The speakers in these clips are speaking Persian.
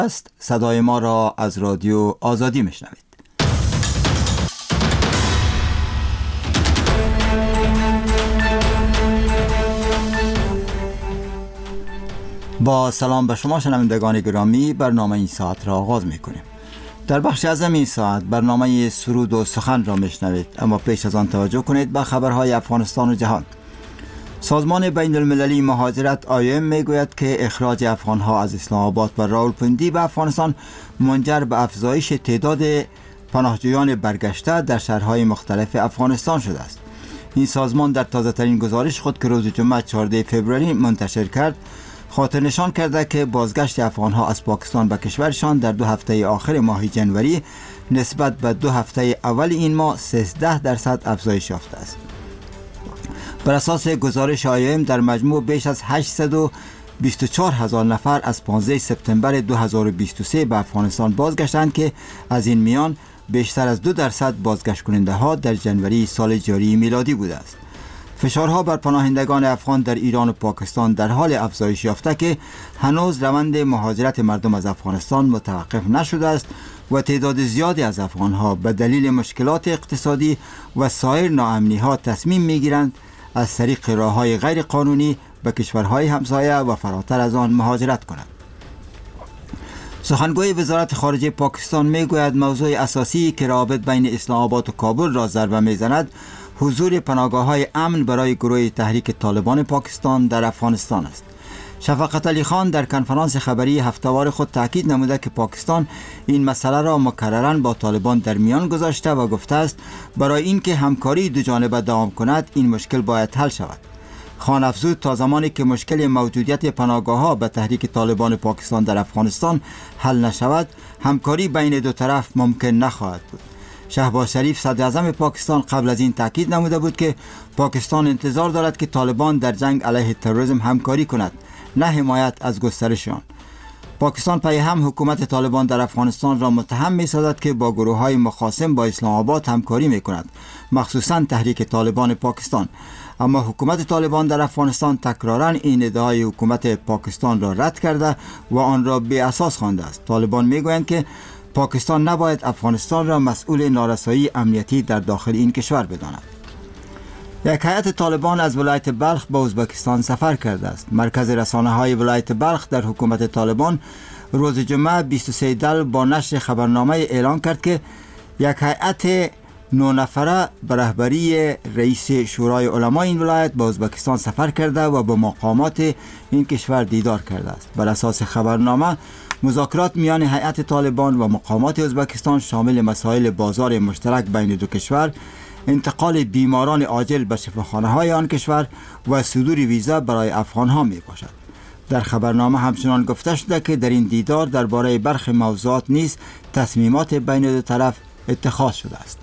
است. صدای ما را از رادیو آزادی میشنوید. با سلام به شما شنوندگان گرامی، برنامه این ساعت را آغاز میکنیم. در بخش اعظم این ساعت برنامه سرود و سخن را میشنوید، اما پیش از آن توجه کنید به خبرهای افغانستان و جهان. سازمان بین المللی مهاجرت IOM میگوید که اخراج افغانها از اسلام آباد و راولپندی به افغانستان منجر به افزایش تعداد پناهجویان برگشته در شهرهای مختلف افغانستان شده است. این سازمان در تازه ترین گزارش خود که روز جمعه 14 فوریه منتشر کرد، خاطر نشان کرده که بازگشت افغانها از پاکستان به کشورشان در 2 هفته آخر ماه جنوری نسبت به 2 هفته اول این ماه 13% افزایش یافته است. بر اساس گزارش IOM در مجموع بیش از 824,000 نفر از 15 سپتامبر 2023 به افغانستان بازگشتند که از این میان بیشتر از 2% بازگشت کننده ها در جنوری سال جاری میلادی بوده است. فشارها بر پناهندگان افغان در ایران و پاکستان در حال افزایش یافته که هنوز روند مهاجرت مردم از افغانستان متوقف نشده است و تعداد زیادی از افغانها به دلیل مشکلات اقتصادی و سایر ناامنی‌ها تصمیم می‌گیرند از طریق راه‌های غیر قانونی به کشورهای همسایه و فراتر از آن مهاجرت کنند. سخنگوی وزارت خارجه پاکستان میگوید موضوع اساسی که روابط بین اسلام آباد و کابل را ضربه میزند حضور پناهگاه‌های امن برای گروه تحریک طالبان پاکستان در افغانستان است. شفقت علی خان در کنفرانس خبری هفته‌وار خود تاکید نموده که پاکستان این مسئله را مکرراً با طالبان در میان گذاشته و گفته است برای اینکه همکاری دو جانبه دوام کند این مشکل باید حل شود. خان افزود تا زمانی که مشکل موجودیت پناهگاه‌ها به تحریک طالبان پاکستان در افغانستان حل نشود، همکاری بین دو طرف ممکن نخواهد بود. شهباز شریف صدر اعظم پاکستان قبل از این تاکید نموده بود که پاکستان انتظار دارد که طالبان در جنگ علیه تروریسم همکاری کند، نه حمایت از گسترش آن. پاکستان پی هم حکومت طالبان در افغانستان را متهم می‌سازد که با گروه‌های مخاصم با اسلام آباد همکاری می‌کند، مخصوصاً تحریک طالبان پاکستان. اما حکومت طالبان در افغانستان تکراراً این ادعای حکومت پاکستان را رد کرده و آن را بی اساس خوانده است. طالبان می‌گویند که پاکستان نباید افغانستان را مسئول نارسایی امنیتی در داخل این کشور بداند. یک هیئت طالبان از ولایت بلخ به ازبکستان سفر کرده است. مرکز رسانه‌های ولایت بلخ در حکومت طالبان روز جمعه 23 دل با نشر خبرنامه اعلان کرد که یک هیئت 9 نفره به رهبری رئیس شورای علما این ولایت به ازبکستان سفر کرده و با مقامات این کشور دیدار کرده است. بر اساس خبرنامه مذاکرات میان هیئت طالبان و مقامات ازبکستان شامل مسائل بازار مشترک بین دو کشور، انتقال بیماران عاجل به شفاخانه‌های آن کشور و صدور ویزا برای افغان‌ها می باشد. در خبرنامه همچنان گفته شده که در این دیدار درباره برخی موضوعات نیز تصمیمات بین دو طرف اتخاذ شده است.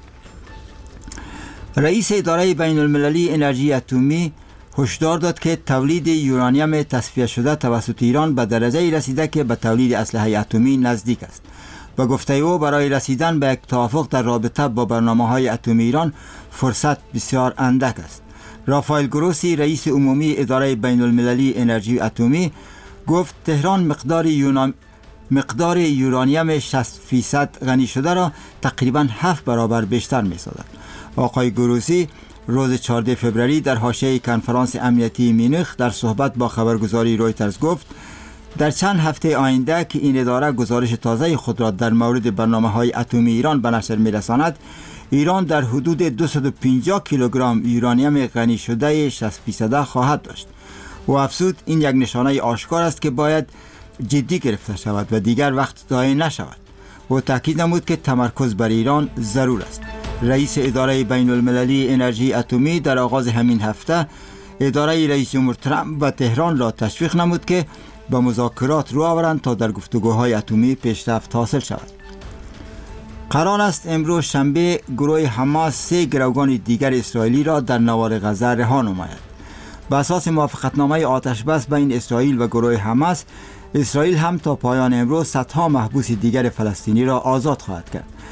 رئیس اداره بین المللی انرژی اتمی هشدار داد که تولید یورانیم تصفیه شده توسط ایران به درجه رسیده که به تولید اسلحه اتمی نزدیک است. با گفته او برای رسیدن به یک توافق در رابطه با برنامه‌های اتمی ایران فرصت بسیار اندک است. رافائل گروسی رئیس عمومی اداره بین المللی انرژی اتمی گفت تهران مقدار یورانیم 60% غنی شده را تقریباً 7 برابر بیشتر می‌سازد. آقای گروسی روز 14 فوریه در حاشیه کنفرانس امنیتی مینخ در صحبت با خبرگزاری رویترز گفت در چند هفته آینده که این اداره گزارش تازه خود را در مورد برنامه‌های اتمی ایران به نشر می‌رساند، ایران در حدود 250 کیلوگرم یورانیم غنی شده 60% خواهد داشت. و افزود این یک نشانه آشکار است که باید جدی گرفته شود و دیگر وقت ضایع نشود. و تاکید نمود که تمرکز بر ایران ضرور است. رئیس اداره بین المللی انرژی اتمی در آغاز همین هفته اداره رئیس جمهور ترامپ و تهران را تشویق نمود که به مذاکرات رو آورند تا در گفتگوهای اتمی پیشرفت حاصل شود. قرار است امروز شنبه گروه حماس 3 گروگان دیگر اسرائیلی را در نوار غزه رها نماید. بر اساس موافقتنامه آتش بس بین اسرائیل و گروه حماس، اسرائیل هم تا پایان امروز صدها محبوس دیگر فلسطینی را آزاد خواهد کرد.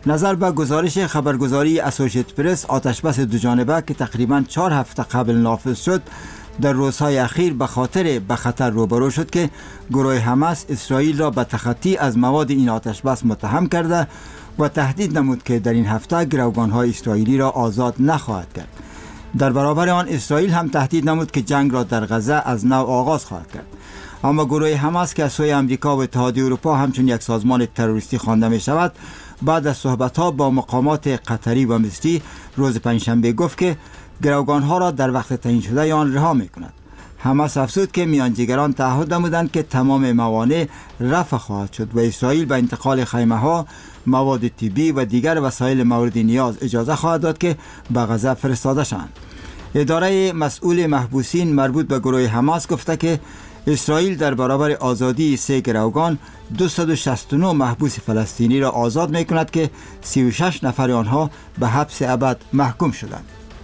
نظر به گزارش خبرگزاری اسوسییتد پرس، آتشبس دوجانبه که تقریباً 4 هفته قبل نافذ شد در روزهای اخیر به خطر روبرو شد که گروه حماس اسرائیل را به تخطی از مواد این آتشبس متهم کرده و تهدید نمود که در این هفته گروگان‌های اسرائیلی را آزاد نخواهد کرد. در برابر آن اسرائیل هم تهدید نمود که جنگ را در غزه از نو آغاز خواهد کرد. اما گروه حماس که از سوی آمریکا و اتحادیه اروپا همچون یک سازمان تروریستی خوانده می شود، بعد از صحبت‌ها با مقامات قطری و مصری روز پنجشنبه گفت که گروگان‌ها را در وقت تعیین شده آن رها می‌کند. حماس افزود که میانجیگران تعهد نمودند که تمام موانع رفع خواهد شد و اسرائیل به انتقال خیمه‌ها، مواد طبی و دیگر وسایل مورد نیاز اجازه خواهد داد که به غزه فرستاده شوند. اداره مسئول محبوسین مربوط به گروه حماس گفته که اسرائیل در برابر آزادی 3 گروگان 269 محبوس فلسطینی را آزاد می‌کند که 36 نفر آنها به حبس ابد محکوم شدند.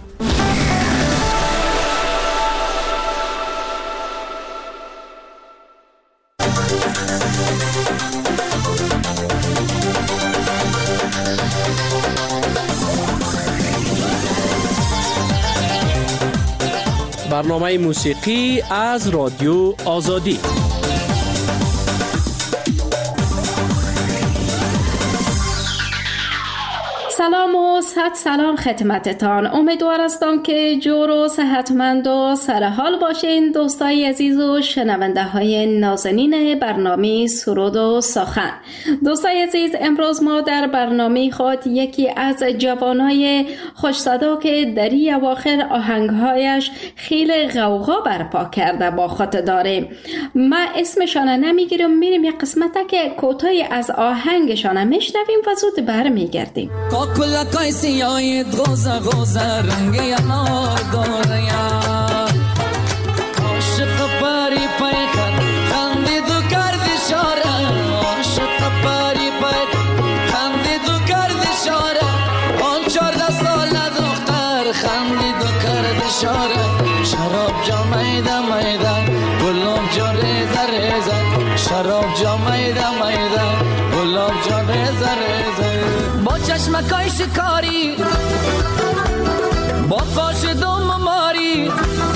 برنامه موسیقی از رادیو آزادی. سلام و صد سلام خدمتتان. امیدوار هستم که جور و صحتمند و سرحال باشین دوستای عزیز و شنونده های نازنین برنامه سرود و سخن. دوستای عزیز، امروز ما در برنامه خود یکی از جوانای خوش‌صدا که در این اواخر آهنگهایش خیلی غوغا برپا کرده با خود داریم. ما اسمشان نمیگیرم، میریم یک قسمت که کوتاهی از آهنگشان میشنویم و زود برمیگردیم. کلا کای سیاهی غوزه رنگی انار داره عاشق پری پای خندی دو کرد اشاره عاشق پری پای خندی دو کرد اشاره آن 14 سال دختر خندی دو کرد اشاره شراب جا میده گلاب جا ریزه ریزه شراب جا میده گلاب جا ریزه ریزه با چشمکای شکاری با پاش دوم ماری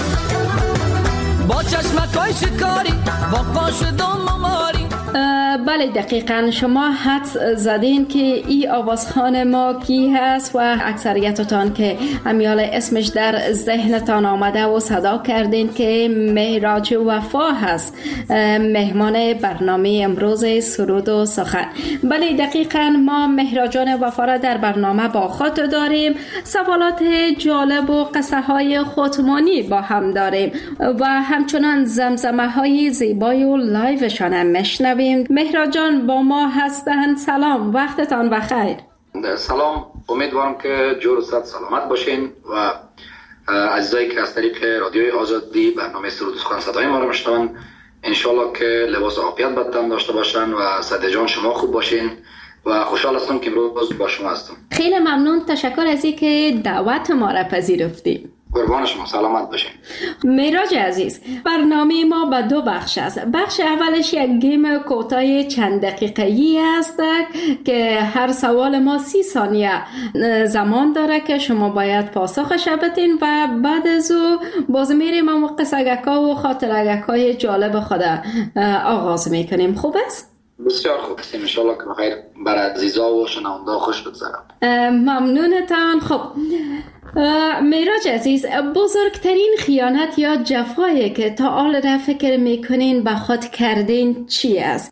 با چشمکای شکاری با پاش دوم ماری. بله دقیقاً شما حدس زدین که ای آوازخوان ما کی هست و اکثریتتان که امیال اسمش در ذهنتان آمده و صدا کردین که مهراج وفا هست، مهمان برنامه امروز سرود و سخن. بله دقیقاً ما مهراجان وفا را در برنامه با خود داریم، سوالات جالب و قصه های خودمانی با هم داریم و همچنان زمزمه های زیبای و لایوشان هم مشنویم. مهراج جان با ما هستند. سلام، وقتتان بخیر. سلام، امیدوارم که جور و صد سلامت باشین و عزیزایی که از طریق رادیوی آزادی برنامه سرود و سخن صدای ما رو میشنون انشالله که لباس عافیت به تن داشته باشن و صد جان شما خوب باشین و خوشحال هستم که امروز با شما هستم. خیلی ممنون، تشکر از اینکه دعوت ما را پذیرفتید. قربان شما، سلامت باشین. مهراج عزیز، برنامه ما به 2 بخش است. بخش اولش یک گیم کوتاه چند دقیقه‌ای است که هر سوال ما 30 ثانیه زمان داره که شما باید پاسخش بدین و بعد از او باز میریم و قصه‌گک‌ها و خاطره‌گک‌های جالب خود آغاز میکنیم. خوب است؟ بسیار خوب است. انشالله که بخیر بر عزیزا و شنونده خوش بگذره. ممنونتان. خب مهراج عزیز، بزرگترین خیانت یا جفایی که تا حال را فکر میکنین به خود کردین چی است؟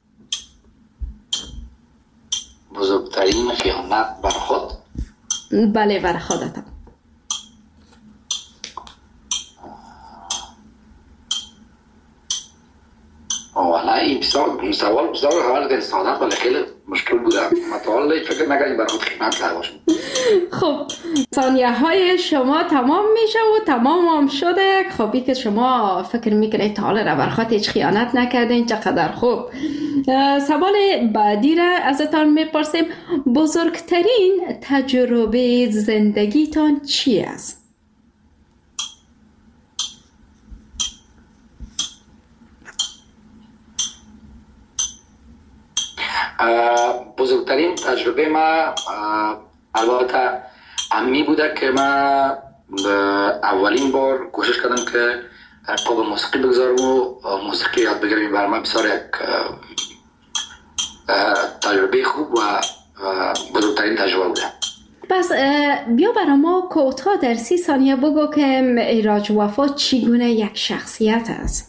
بزرگترین خیانت بر خود؟ بله، بر خودتان. والا این سوال بسیار حال ساده ولی خیلی مشکل بوده. من تا حالا فکر نکردم برای خود خیانت کرده باشم. خب ثانیه های شما تمام میشه و تمام هم شده. خبی که شما فکر میکنید تا حالا بر خود هیچ خیانت نکردین، چقدر خوب. سوال بعدی را ازتان میپرسیم، بزرگترین تجربه زندگیتان چی است؟ بزرگترین تجربه ما البته امی بوده که ما اولین بار کوشش کردم که پا به موسیقی بگذارم و موسیقی یاد بگیرم. برای ما بسیار یک تجربه خوب و بزرگترین تجربه بوده. پس بیا برای ما کوتاه در 30 ثانیه بگو که معراج وفا چگونه یک شخصیت است.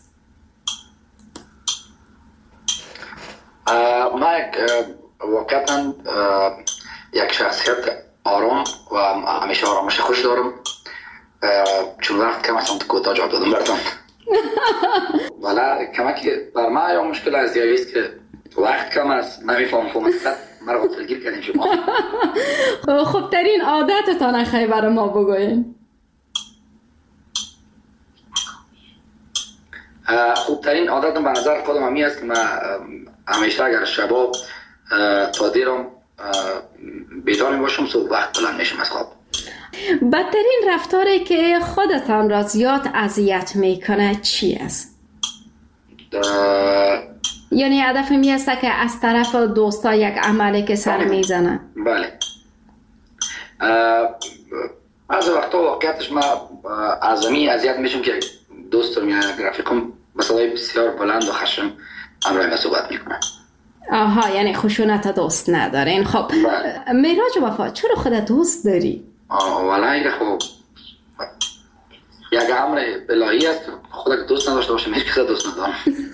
ما واقعا یک شخصیت آرام و همیشه آرامش خوش دارم، چون وقت کم است کوتاه جواب دادم براتون. ولی کمکی بر ما یا مشکل از دیگه است که وقت کم است، نمیفهم فهمت مرا غافلگیر کردین شما. خوبترین عادتتان خیلی برای ما بگوین. خوبترین عادتم به نظر خودم همی است که من همیشه اگر شباب تا دیرم بیدار می باشم، صبح وقت بلند میشم از خواب. بدترین رفتاری که خودتان را زیاد اذیت میکنه چی است؟ یعنی هدف می است که از طرف دوستا یک عملی که سر میزنه. بله. از وقتا واقعیتش ما از زمین اذیت میشم که دوستم یا رفیقم با صدای بسیار بلند و خشن همراه ما صحبت میکنن. آها، یعنی خشونت دوست ندارین. خب معراج وفا چرا خودت دوست داری؟ ولی خب یک امر الهی است، خودت دوست نداشته باشم هیچ کس دوست ندارم.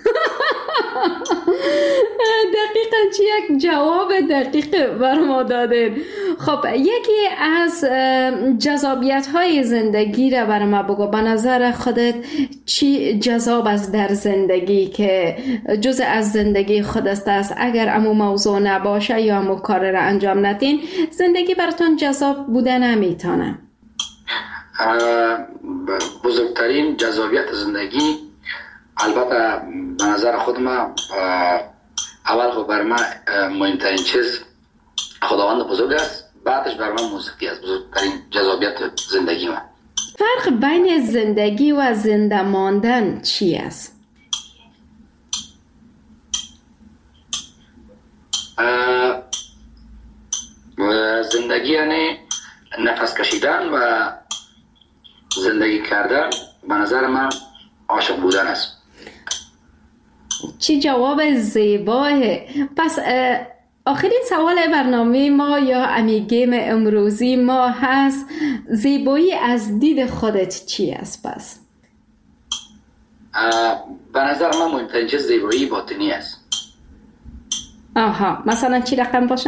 دقیقاً چی یک جواب دقیق بر ما دادین. خب یکی از جذابیت های زندگی را بر ما بگو. به نظر خودت چی جذاب است در زندگی که جزء از زندگی خودت است؟ اگر امو موضوع نباشه یا امو کار را انجام ندین، زندگی براتون جذاب بوده نمیتونه. بزرگترین جذابیت زندگی البته به نظر خود ما اول خب بر من مهمترین چیز خداوند بزرگ است، بعدش بر من موسیقی است. بزرگترین جذابیت زندگی من. فرق بین زندگی و زنده ماندن چی است؟ زندگی یعنی نفس کشیدن و زندگی کردن به نظر من عاشق بودن است. چی جواب زیباه. پس آخرین سوال برنامه ما یا امیگیم امروزی ما هست، زیبایی از دید خودت چی است؟ پس به نظر من مهمترین چیز زیبایی باطنی است. آها، مثلا چی رقم باشن؟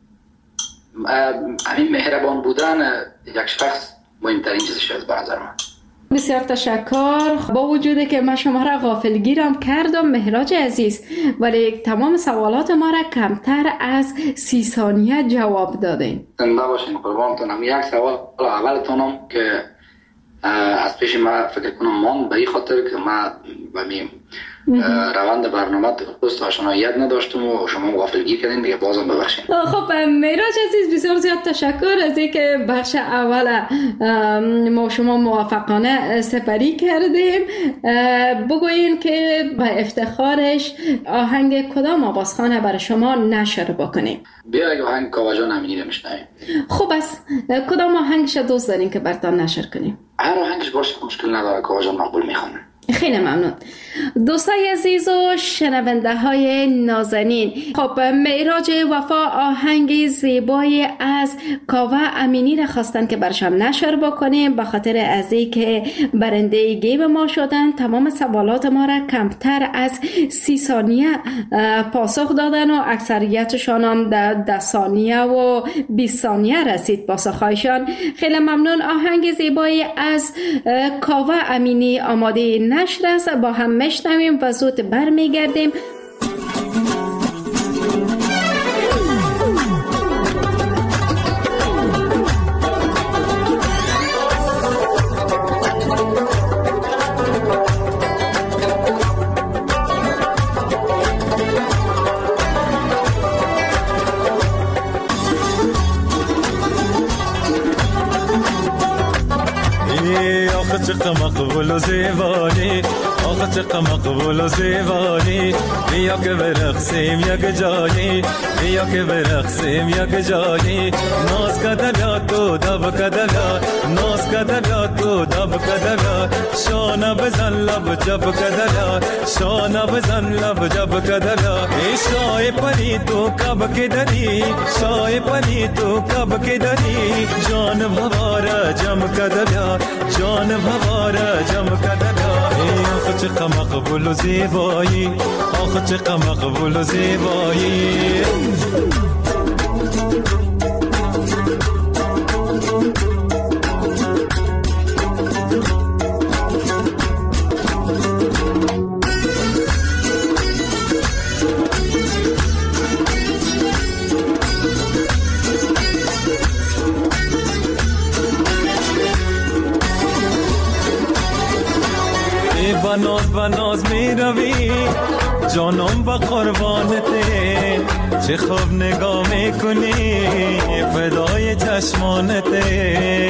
همین مهربان بودن یک شخص مهمترین چیزش است به نظر من. بسیار تشکر. با وجودی که من شما را غافلگیرم کردم معراج عزیز، ولی تمام سوالات ما را کمتر از 30 ثانیه جواب دادین. زنده باشین قربانتونم. یک سوال اولتونم که از پیش ما فکر کنم ماند به این خاطر که ما به روند برنامه درست آشناییت نداشتم و شما غافلگیر کردین دیگه، بازم ببخشید. خب معراج عزیز بسیار زیاد تشکر از اینکه بخش اول ما شما موفقانه سپری کردیم. بگوین که به افتخارش آهنگ کدام آوازخانه برای شما نشر بکنیم؟ بیا یک آهنگ کاوه جان امینی رو میشنویم. خب از کدام آهنگش دوست دارین که براتون نشر کنیم؟ هر آهنگش باشه مشکل نداره، کاوه جان مقبول میخوانه. خیلی ممنون. دوستای عزیز و شنونده های نازنین، خب معراج وفا آهنگ زیبای از کاوه امینی را خواستن که برشان نشر بکنیم، به خاطر از اینکه برنده گیم ما شدن. تمام سوالات ما را کمتر از 30 ثانیه پاسخ دادن و اکثریتشان هم در 10 ثانیه و 20 ثانیه رسید پاسخهایشان. خیلی ممنون. آهنگ زیبای از کاوه امینی آماده نشر است، با هم میشنویم و زود برمیگردیم. آخه چقدر مقبول و زیبانی، آخه چقدر مقبول و زیبایی، بیا که برقصیم یک جایی، بیا که برقصیم یک جایی. ناز کده بیا تو دب کده بیا، ناز کده بیا تو دب کده بیا. شانه بزن لب جب کده بیا، شانه بزن لب جب کده بیا. ای شای پری تو کب که داری، شای پری تو کب که داری. جان بواره جم کده بیا، جان بواره جم کده بیا. ای آخه چقدر مقبول و زیبایی، آخه چقدر مقبول و زیبایی. بناز می روی جانم با قربانته، چه خوب نگاه میکنی فدای چشمانته.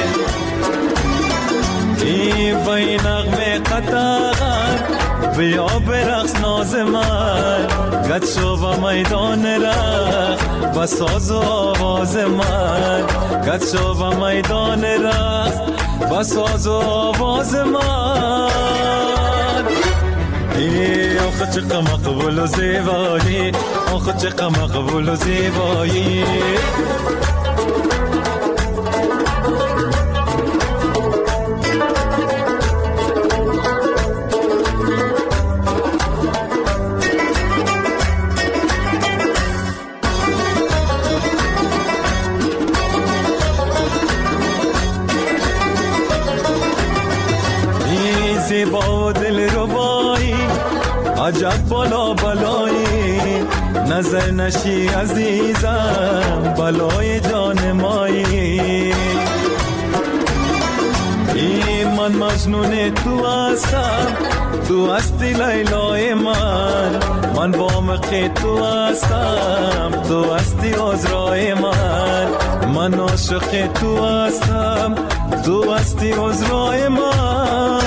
ای بای نغمه قطعات بیا برقص ناز من، گد شو با میدان رقص با ساز و آواز من، گد شو با میدان رقص با ساز و آواز من. ای آخه چقدر مقبول و زیبایی، آخه چقدر مقبول و زیبایی. ای زیبا و دل ربایی، عجب بالا بلایی، نظر نشی عزیزم بلای جان مایی. ای من مجنون تو هستم، تو هستی لیلای من بامق تو هستم، تو هستی عذرای من عاشق تو هستم، تو هستی عذرای من.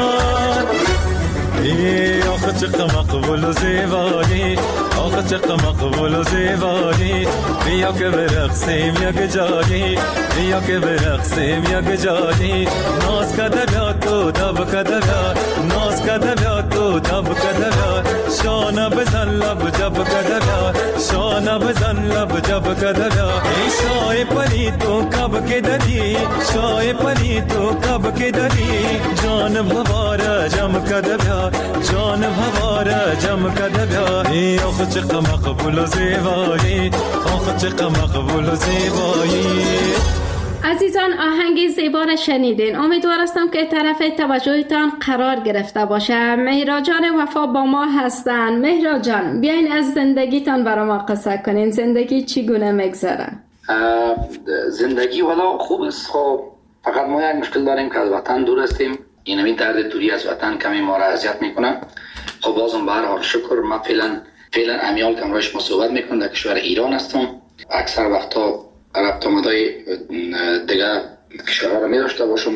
ای آخه چقدر مقبول و زیبایی، آخه چقدر مقبول و زیبایی. بیا که برقصیم یک جایی، بیا که برقصیم یک جایی. ناز کده بیا تو دب کده بیا، ناز کده بیا تو دب کده بیا. شانه بزن لب جب کده بیا، شانه بزن لب جب کده بیا. ای شای پری تو کب که داری، شای پری تو کب که داری. جان بواره جم کده بیا، جان بواره جم کده بیا. ای آخه چقدر مقبول و زیبایی، آخه چقدر مقبول و زیبایی. عزیزان آهنگ زیبا را شنیدین. امیدوار هستم که طرف توجهتان قرار گرفته باشه. مهرا جان وفا با ما هستن. مهرا جان بیاین از زندگیتان برای ما قصه کنین. زندگی چگونه میگذره؟ زندگی والا خوب است. خب فقط ما یک مشکل داریم که از وطن دور هستیم. این درد دوری از وطن کمی ما را اذیت میکنه. خب بازم به هر حال شکر. من فعلا امیال که امروز ما صحبت میکنم در کشور ایران هستم. اکثر وقتا ربط آمدای دیگه کشورها را می داشته باشم.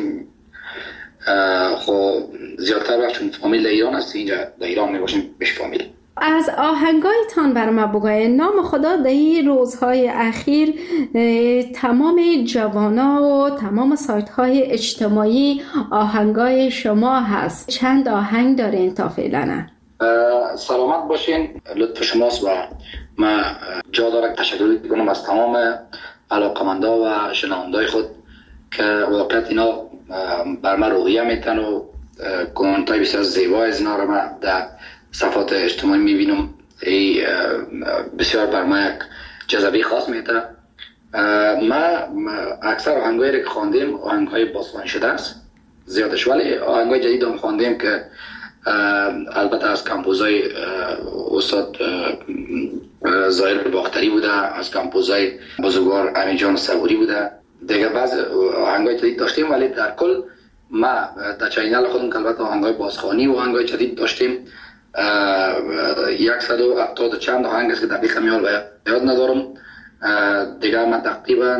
خب زیادتر وقت چون فامیل ایران هست، اینجا در ایران می باشیم بهش فامیل. از آهنگایتان بر ما بگوین. نام خدا در این روزهای اخیر تمام جوانا و تمام سایت های اجتماعی آهنگای شما هست. چند آهنگ دارین تا فعلا؟ سلامت باشین. لطف شماست و من جا دارم تشکر کنم از تمام علاقمندا و شنوندای خود که واقعیت اینا بر من روحیه میتن و کامنتای بسیار زیبا از اینا رو من در صفحات اجتماعی میبینم. بسیار بر من یک جذبه خاص میده. من اکثر آهنگایی که خواندیم آهنگای بازخوانی شده است زیادش، ولی آهنگای جدید هم خواندیم که البته از کمپوزای استاد زاهر باختری بوده، از کمپوزای بزرگوار امین جان صبوری بوده. دیگه بعض آهنگای جدید داشتیم، ولی در کل ما در چینل خودم که البته آهنگای بازخوانی و آهنگای جدید داشتیم 170 چند آهنگ است که دقیق میال یاد ندارم. دیگه من تقریبا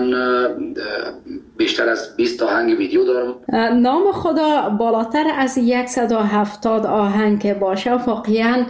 بیشتر از 20 آهنگ ویدیو دارم. نام خدا بالاتر از 170 آهنگ که باشه، واقعا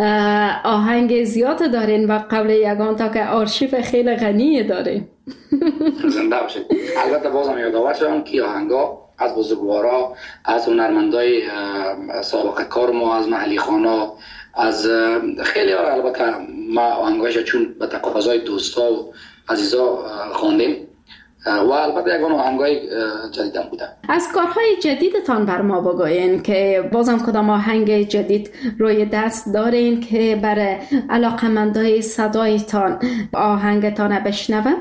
آهنگ زیاد دارین و قبل یگان تا که آرشیو خیلی غنی دارین. زنده باشید. البته بازم یادآور شدم که آهنگا از بزرگوارا، از هنرمندای سابقه کار ما، از محلی خانا، از خیلی ها، البته ما آهنگایش چون به تقاضای دوستا و عزیزا خواندیم و البته یکان آهنگای جدیدم بوده. از کارهای جدیدتان بر ما بگوین که بازم کدام آهنگ جدید روی دست دارین که برای علاقمندای صدایتان آهنگتان بشنوه؟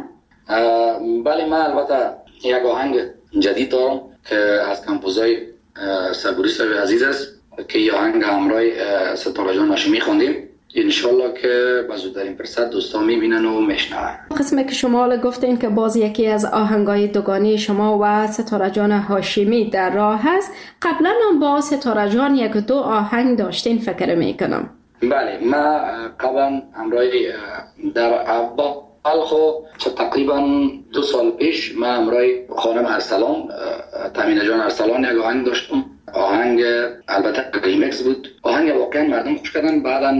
بله، من البته یک آهنگ جدید دارم که از کمپوزای صبوری صاحب عزیز است که این آهنگ همراه ستاره جان هاشمی خواندیم. انشالله که به زودترین فرصت دوستان میبینن و میشنون. قسمی که شما گفتین که باز یکی از آهنگای دوگانه شما و ستاره جان هاشمی در راه هست. قبلا هم با ستاره جان یک دو آهنگ داشتین فکر میکنم. بله، ما قبلا همراه در اول خب تقریبا 2 سال پیش ما همراه خانم ارسلان، تامینه جان ارسلان، یک آهنگ داشتم. آهنگ البته ریمیکس بود. آهنگ واقعا مردم خوش کردن. بعدا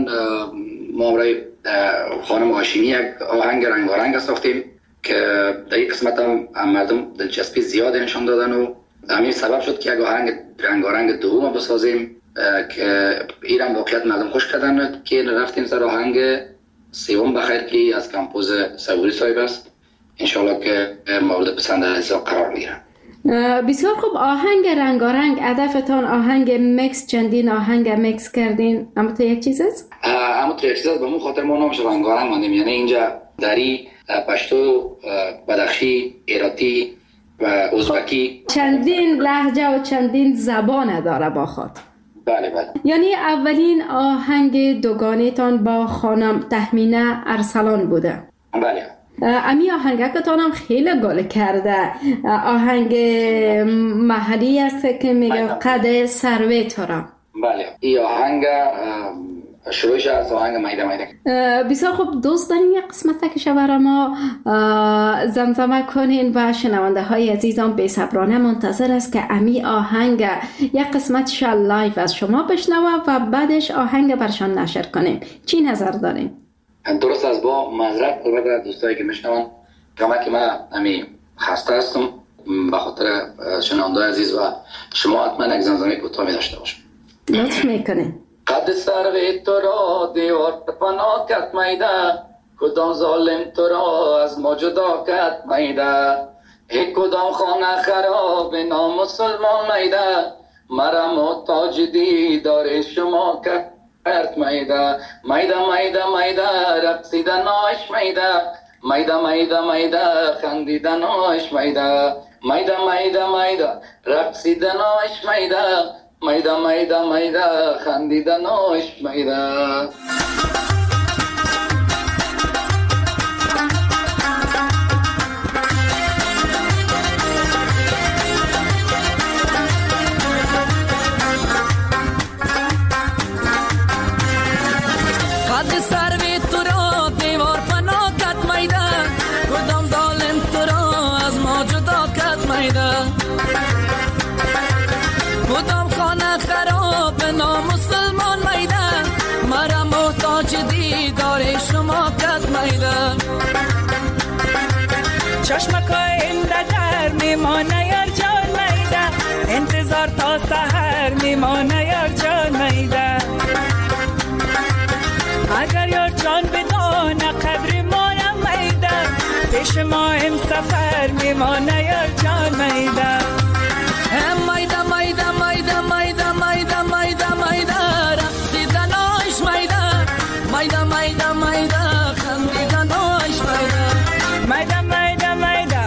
ما برای خانم هاشمی یک آهنگ رنگارنگ ساختیم که در این قسمت هم مردم دلچسپی زیاد نشان دادن و همین سبب شد که یک آهنگ رنگارنگ دوم بسازیم که ایران واقعیت مردم خوش کردن که رفتیم سر آهنگ سوم بخیر که از کمپوز صبوری صاحب است. انشالله که مورد پسند عزیزا قرار میگیره. بسیار خوب. آهنگ رنگارنگ، هدفتان آهنگ میکس، چندین آهنگ میکس کردین، اما تو یک چیز است؟ اما تو یک چیز است، به مون خاطر ما نامش رنگارنگ ماندیم. یعنی اینجا دری، پشتو، بدخشی، ایراتی و ازبکی چندین لهجه و چندین زبان داره با خود. بله بله. یعنی اولین آهنگ دوگانه تان با خانم تامینه ارسلان بوده. بله. امی آهنگتان هم خیلی گل کرده. آهنگ محلی است که میگه قد سروی تو را. بله، این آهنگ شروعش از آهنگ مایده مایده. بسیار خوب دوست داریم یک قسمت که شبر ما زمزمه کنین و شنونده های عزیزان بی صبرانه منتظر است که امی آهنگ یک قسمت شال لایف از شما بشنوه و بعدش آهنگ برشان نشر کنیم. چی نظر دارین؟ درست از با معذرت البته دوستایی که میشنون که من امی خسته هستم به خاطر شنونده عزیز و شما حتما یک زمزمه کوتاه داشته باشم. لطف میکنین. قد سروی تو را دیوار پناه کرد میده، کدام ظالم تو را از ما جدا کرد میده، کدام خانه خراب نامسلمان میده، مرا محتاج دیدار شما کرد میده، میده میده میده رقصیدناش میده، میده میده میده خندیدناش میده، میده میده میده رقصیدناش میده، میده میده میده خندیدناش میده. قد سروی تو را دیوار پناه کرد میده، کدام ظالم تو را از ما جدا کرد میده، کدام خانه خراب نامسلمان میده، مرا محتاج دیدار شما کرد میده، چشمک آینده در میمانه یار جان میده، انتظار تا سحر میمانه یار جان میده، اگر یار جان بدانه قدر ما نمیده، پیش ما هم سفر میمانه یار جان میده، میده میده میده میده میده میده میده رقصیدناش میده، میده میده میده خندیدناش میده، میده میده میده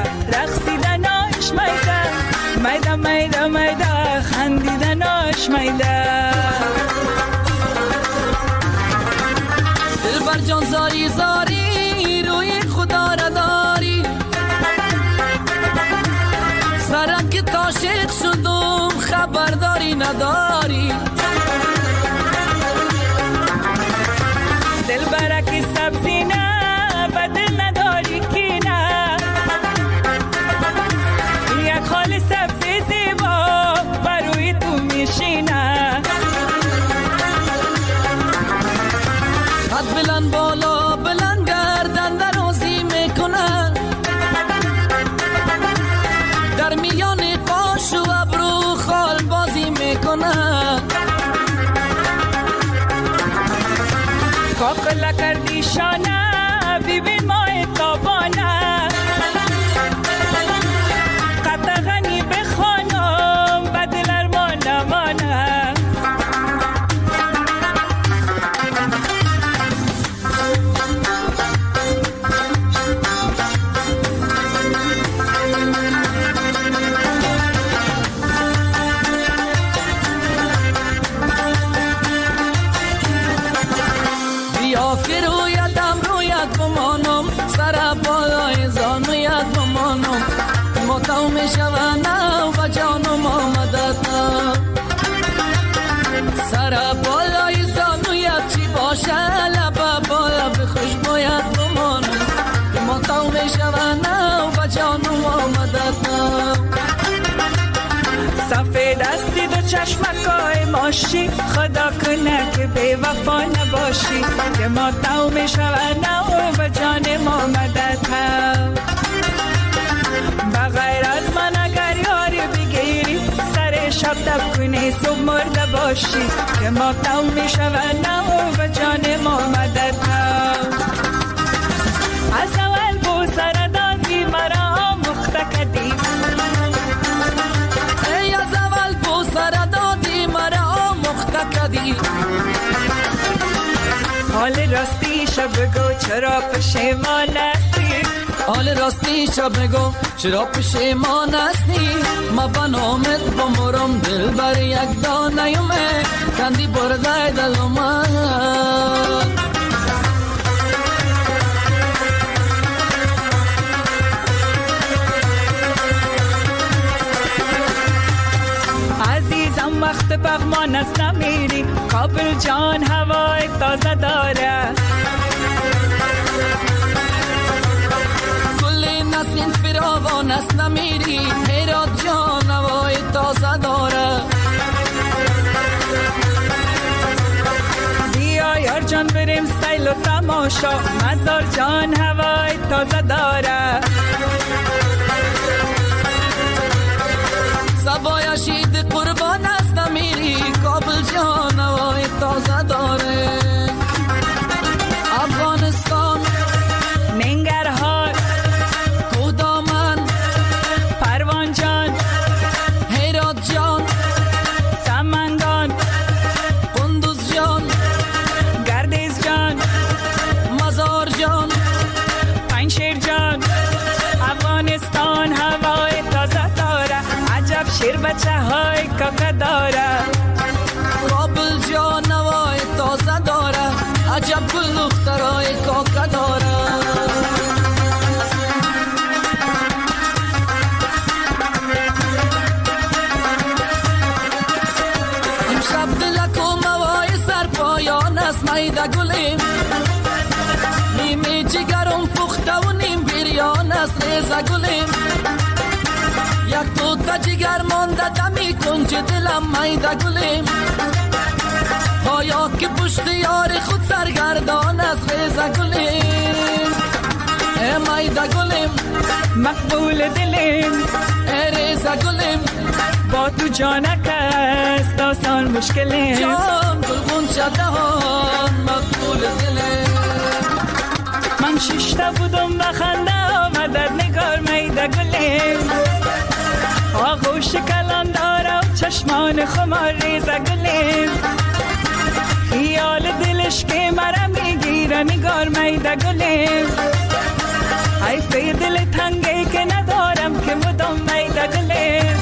سر بالای زانویت بمانم ماتم میشونم و جانم آمدتم سر بالای زانویت چی باشه لب بالا به خوشبویت بمانم ماتم میشونم و جانم آمدتم سفید استی دو چشمکای ماشی خدا کنه که بی وفا نباشی که ما تو میشونم و جان ما مددم بغیر از من اگر یاری بگیری سر شب دب کنی صبح مرده باشی که ما تو میشونم و جان ما مددم از اول بو سر دادی مرا مخته کدی حال راستی شب بگو چرا پشیمان هستی حال راستی شب بگو چرا پشیمان هستی ما بنامت بمرم دل بر یک دانه یومه کندی برده دل من وقت پغمان است نمیری کابل جان هوای تازه داره کل نسیم فراوان است نمیری هرات جان هوای تازه داره بیا یار جان بریم سیل و تماشا مزار جان هوای تازه داره سبای شید قربان است نمیری کابل جان هوای تازه داره افغانستان ننگرهار کودامن پروان جان هرات جان سمنگان قندوز جان گردیز جان مزار جان پنشیر جان افغانستان هوای تازه داره عجب شیر بچه های کاکا داره کابل جان هوای تازه داره عجب گل دخترای کاکا داره امشب دلکم هوای سرپایان است میده گلیم نیمه جگرم پخته و نیم بریان است ریزه گلیم یک توتا جگر مانده دمی کنج دلم میده گلیم پایا که پشت یار خود سرگردان از ریزه گلیم میده گلیم مقبول دلیم ریزه گلیم با تو جانک است آسان مشکلیم جان گلگون شدهان مقبول دلیم من ششته بودم و خنده آمدد نگار میده گلیم آغوش کلان داره و چشمان خمار ریزه گلیم خیال دلش که مرا میگیره نگار میده گلیم حیفه دل تنگی که ندارم که مدام میده گلیم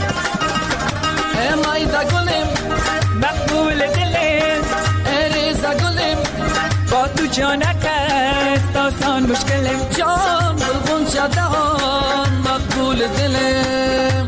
میده گلیم مقبول دلیم ریزه گلیم با تو جانک است آسان مشکلیم جان گلگون شدهان مقبول دلیم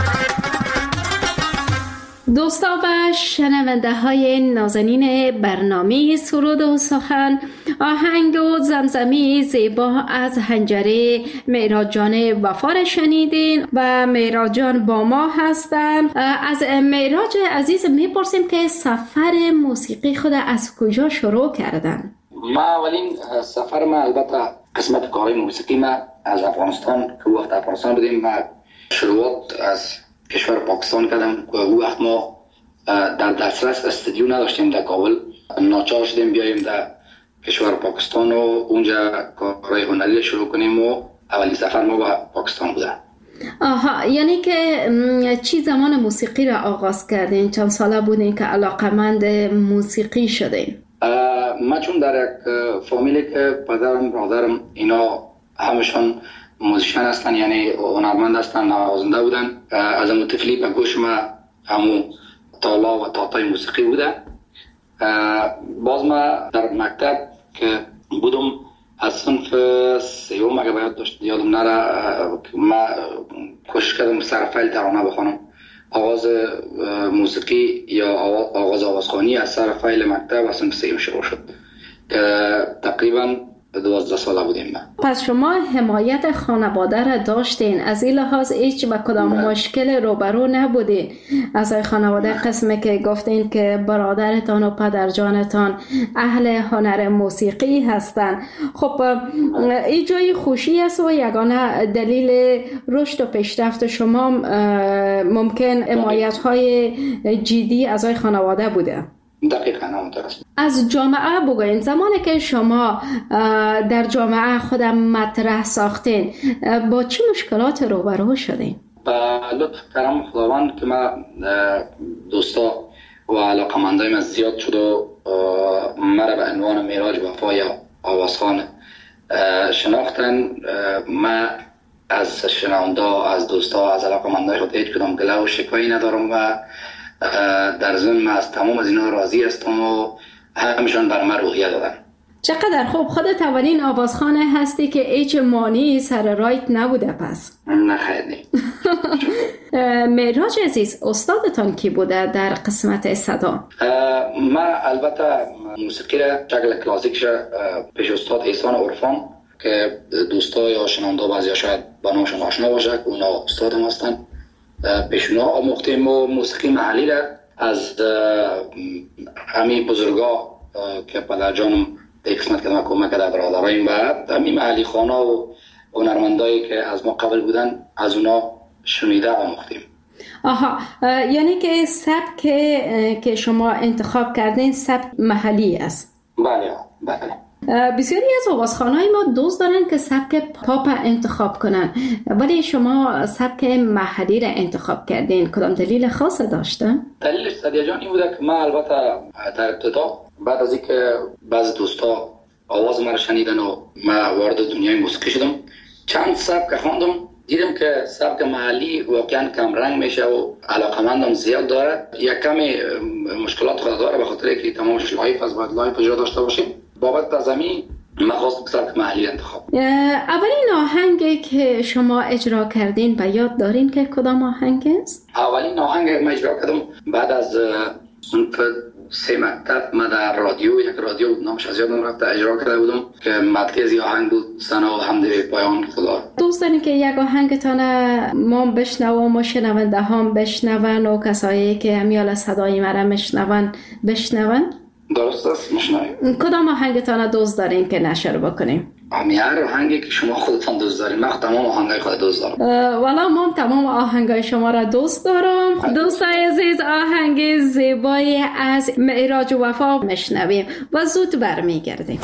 دوستا و شنونده های نازنین برنامه سرود و سخن، آهنگ و زمزمه زیبا از حنجره مهراد جان وفا شنیدین و مهراد جان با ما هستن. از مهراد عزیز میپرسیم که سفر موسیقی خود از کجا شروع کردن؟ ما اولین سفر ما البته قسمت کارهای موسیقی ما از افغانستان که وقت افغانستان بودیم ما شروعات از کشور پاکستان کردم و او وقت ما در دسترس استودیو نداشتیم در کابل، ناچار شدیم بیاییم در کشور پاکستان و اونجا کارهای هنری شروع کنیم و اولین سفر ما با پاکستان بوده. آها، یعنی که چی زمان موسیقی را آغاز کردین؟ چند ساله بودین که علاقمند موسیقی شدین؟ ما چون در یک فامیلی که پدرم برادرم اینا همشان موزیشن هستن، یعنی هنرمند هستن، نوازنده بودن، از اون طفلی به گوش ما همون تالا و تاتای موسیقی بوده. باز ما در مکتب که بودم از صنف سیوم اگه باید داشت یادم نره ما کوشش کردم سر فایل ترانه بخونم. آغاز موسیقی یا آغاز آوازخوانی از سر فایل مکتب از صنف سیم شروع شد که تقریبا 12 ساله بودیم. پس شما حمایت خانواده را داشتین، از این لحاظ هیچ و کدام مشکل روبرو نبودین از خانواده؟ قسمی که گفتین که برادرتان و پدرجانتان اهل هنر موسیقی هستند. خب این جای خوشی است و یگانه دلیل رشد و پیشرفت شما ممکن حمایت های جدی از خانواده بوده. دقیقاً همونطور است. از جامعه بگوین، زمانی که شما در جامعه خودم مطرح ساختین با چه مشکلات روبرو شدین؟ با لطف کرم خداوند که ما دوستا و علاقمندای من زیاد شد و مرا به عنوان معراج وفا یا آوازخوان شناختن. ما از شنونده، از دوستا، از علاقمندای خود هیچ کدام گله و شکوایی ندارم و در ضمن از تمام از اینا راضی هستم و همشان بر من روحیه دادن. چقدر خوب. خودت اولین آوازخوان هستی که هیچ مانعی سر رایت نبوده پس؟ نه خیر نه. معراج عزیز، استادتان کی بوده در قسمت صدا؟ ما البته موسیقی را شکل کلاسیک پیش استاد احسان عرفان که دوستا یا شنونده بعضیا شاید با نامشون آشنا باشه که اونا استادم هستن، پیشونا آموختیم و موسیقی محلی را از همین بزرگا که پدرجانم یک قسمت که ما کمک کرده برادرایم و همین محلی خانه و هنرمندایی که از ما قبل بودن از اونا شنیده آموختیم. آها، یعنی که سبک که شما انتخاب کردین سبک محلی است؟ بله بله. بسیاری از آوازخوان‌های ما دوست دارن که سبک پاپ انتخاب کنن، ولی شما سبک محلی را انتخاب کردین. کدام دلیل خاص داشته؟ دلیلش سادیه جان این بوده که ما البته در ابتدا بعد از اینکه بعضی دوستا آواز ما را شنیدن و ما وارد دنیای موسیقی شدم، چند سبک خواندم، دیدم که سبک محلی واقعا کم رنگ میشه و علاقمندم زیاد داره. یک کمی مشکلات خود داره به خاطر اینکه تمامش لایف از باید لایف اجرا داشته باشیم. بابت از همین من خواستم سبک محلی انتخاب. اولین آهنگی که شما اجرا کردین به یاد دارین که کدام آهنگ است؟ اولین آهنگ ما اجرا کردم بعد از صنف 3 مکتب، ما در رادیو، یک رادیو نامش از یادم رفته، اجرا کرده بودم که مرکزی آهنگ بود، ثنا و حمد پایان خدا. دوست دارین که یک آهنگتان ما بشنوم و شنونده هم بشنون و کسایی که همیال صدای مرا بشنون؟ درست است، مشنویم. کدام آهنگتان دوست دارین که نشر بکنیم؟ هر آهنگی که شما خودتان دوست دارین. من تمام آهنگای خود دوست دارم. والا من تمام آهنگای شما را دوست دارم. دوستای عزیز، آهنگ زیبایی از معراج وفا میشنویم و زود برمیگردیم.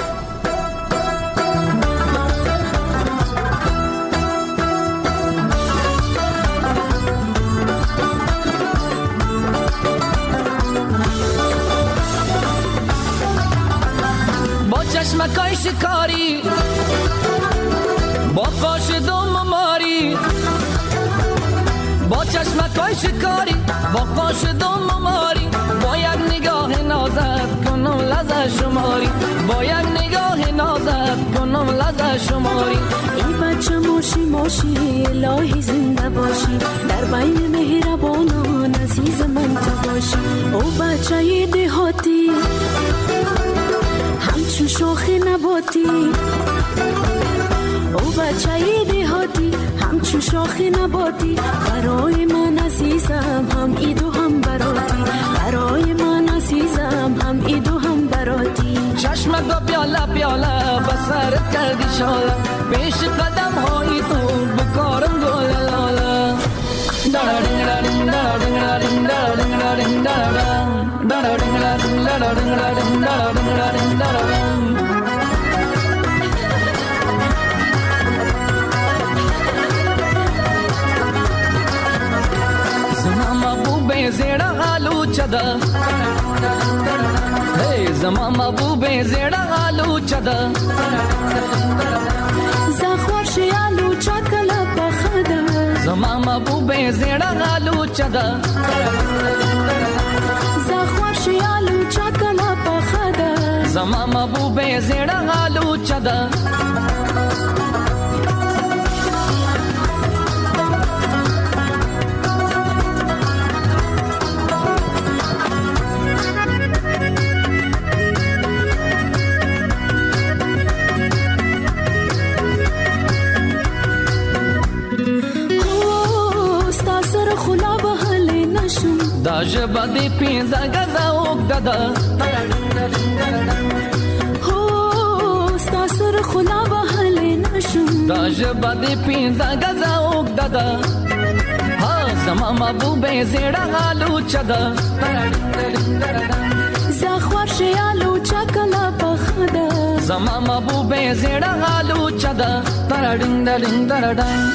چشمکای شکاری با قاش دوم ماری، با چشمکای شکاری با قاش دوم ماری، با یک نگاه نازت کنم لذت شماری، با یک نگاه نازت کنم لذت شماری. ای بچه ماشی الهی زنده باشی، در بین مهربانان عزیز من تو باشی. او بچه دهاتی همچون شاخ نباتی، او بچه دهاتی همچون شاخ نباتی، برای من عزیزم هم ایدو هم براتی، برای من عزیزم هم ایدو هم براتی. چشمت با پیاله پیاله بسرت کردی شاله، پیش قدم های تو بکارم گل لاله. زمان محبوب زیرا آلو چدا، زمان محبوب زیرا آلو چدا، زخورش آلو چکلا پخدا، زمان محبوب زیرا آلو چدا، زخورش آلو چکلا پخدا، زمان محبوب زیرا آلو چدا. داج بدی پینزا گزا اوک دادا هو ستاسر خلا بحل نشم داج بدی پینزا گزا اوک دادا ها زما محبوب زیڑا غالو چدا زخوار شیالو چکلا پخدا زما محبوب زیڑا غالو چدا ترڈنگ درنگ درڈنگ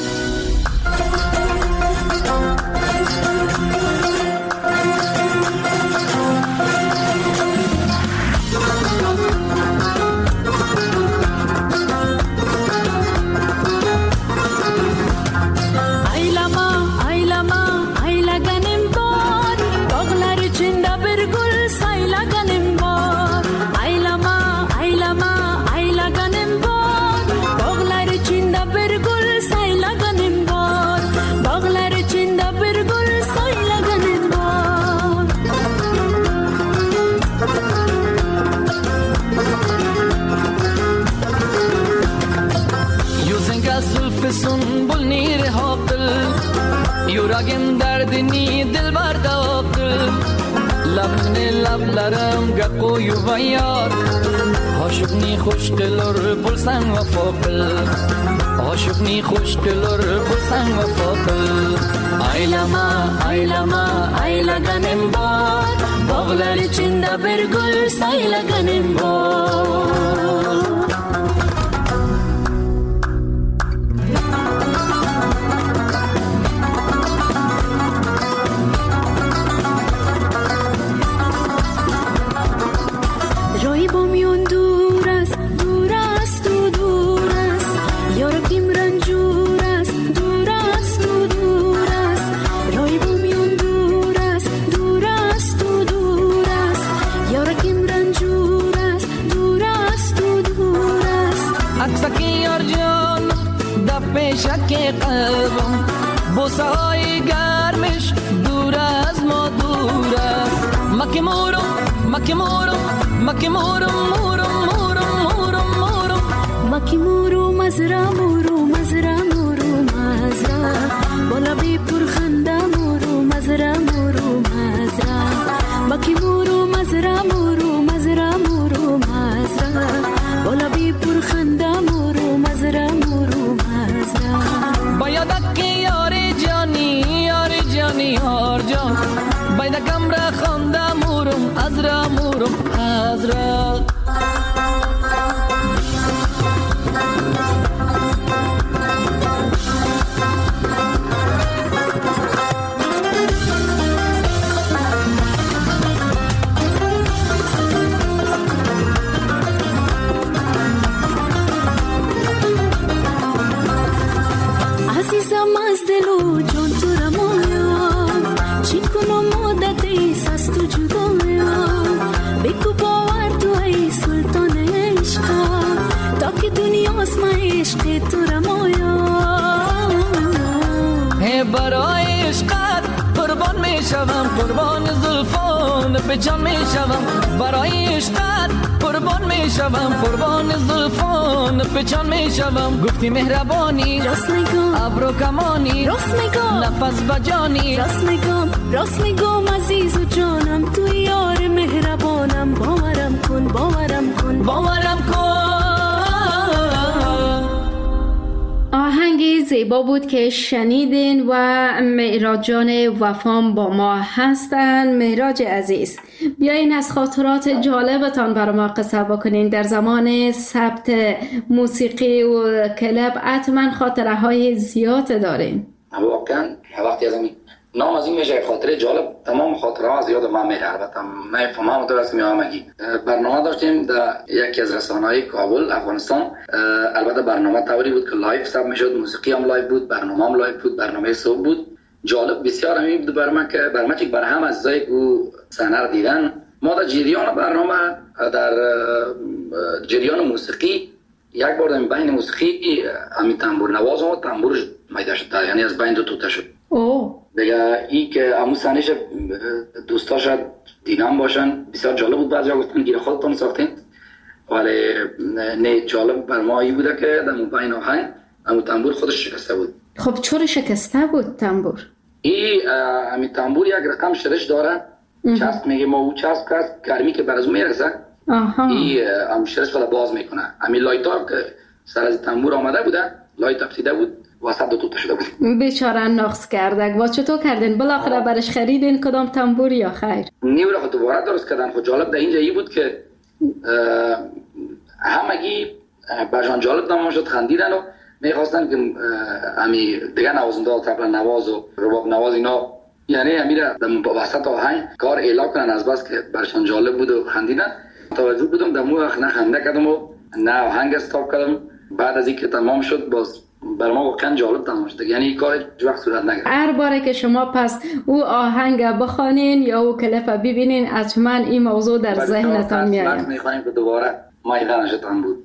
سنبل نیر حاقل یوراگم دردنی دل برداقل لبن لبلرم گقو یو ویار عاشقنی خوشگلر بلسن و فاقل عاشقنی خوشگلر بلسن و فاقل aylaganım var bağlar içinde bir gül saylaganım var. شک قلبم بوسای گرمش دور از ما دور است مکی مورم مکی مورو مزرا بالا بی پر خنده مورو مزرا مکی مورو مزرا بالا بی پر خنده مورو مزرا باید که یاری جانی هر جان باید کمره خانده مورم از را عزیزم از دل و جان تو رمایم چی کنم مدتی از تو جدایم بگو باور تو ای سلطان عشقم تا که دنیاست من عشق تو رمایم برای عشقت قربان می شوم قربان زلفان به جان می شوم برای عشقت قربان می شوم قربان زلفان به جان می شوم گفتی مهربانی راست میگم ابرو کمانی راست میگم نفس بجانی راست میگم عزیز و جانم تو یار مهربانم باورم کن آهنگی زیبا بود که شنیدین و معراج جان وفام با ما هستن. معراج عزیز، بیاین از خاطرات جالبتان برای ما قصه بکنین. در زمان ثبت موسیقی و کلپ حتما خاطره های زیاد دارین. واقعا وقتی از این نام از این میشه خاطره جالب، تمام خاطره ها زیاد من میره. البته من فهمم درست میام میگی برنامه داشتیم در یکی از رسانه‌های کابل افغانستان. البته برنامه طوری بود که لایو ثبت میشد، موسیقی هم لایو بود، برنامه هم لایو بود، برنامه صبح بود. جالب بسیار همین بود برام که برنامه چیک بر هم از زای او صحنه دیدن. ما در جریان برنامه در جریان موسیقی یک بار در بین موسیقی همین تنبور نواز و تنبور میده شد، یعنی از بین دو توته شد. دیگه ای که امو سنش دوستاش دیدم باشن بسیار جالب بود. بعضیا گفتن گیر خودتون ساختین، ولی نه جالب بر ما ای بوده که در بین آهنگ امو تنبور خودش شکسته بود. خب چرا شکسته بود تنبور؟ این همین تنبور یک رقم شرش داره، چسب میگه ما او چسب کرد گرمی که برازو میرسه این هم شرش خود باز میکنه. همین لایتا که سر از تنبور آمده بوده لایت افتیده بود وسط دو توپ شده بود. بیچاره نقص کرده. و چطور کردین؟ بالاخره برش خریدین کدام تنبور یا خیر؟ نیو را دوباره درست کردن. خود جالب در اینجا ای بود که همگی برشان جالب نمون شد، خندیدن و میخواستن که همی دیگه نوازنده طبل نواز و رباب نواز اینا یعنی همی را در وسط آهنگ کار اعلا کنن از بس که برشان جالب بود و خندیدن. توجه بودم در مو نه خنده کردم و نه آهنگ استاپ کردم. بعد از اینکه تمام شد باز بر ما واقعا جالب تمام شد، یعنی این کار هیچ وقت صورت نگرفت. هر باره که شما پس او آهنگ بخوانین یا او کلیپ ببینین حتما این موضوع در ذهنتان میاد. میخوانیم که دوباره مایدان شدن بود.